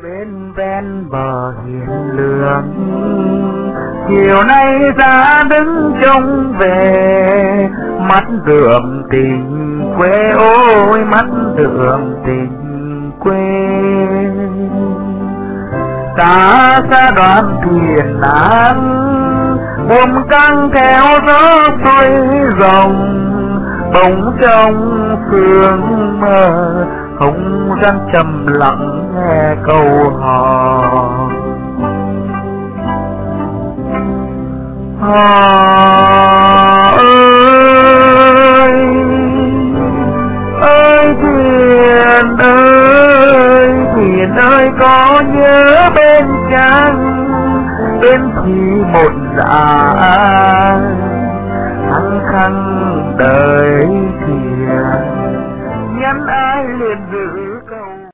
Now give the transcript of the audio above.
bên ven bờ hiền lương, chiều nay ra đứng trông về, mắt rượm tình quê ôi mắt rượm tình quê. Xa xa đoàn thuyền nan buồm căng theo gió xuôi rồng, bóng trong phương mơ không gian trầm lặng nghe câu hò. Hò ơi ơi thuyền ơi thuyền ơi, có nhớ bên trăng bên khi một dạ khăng khăng đời thuyền, nhắn ai liền dự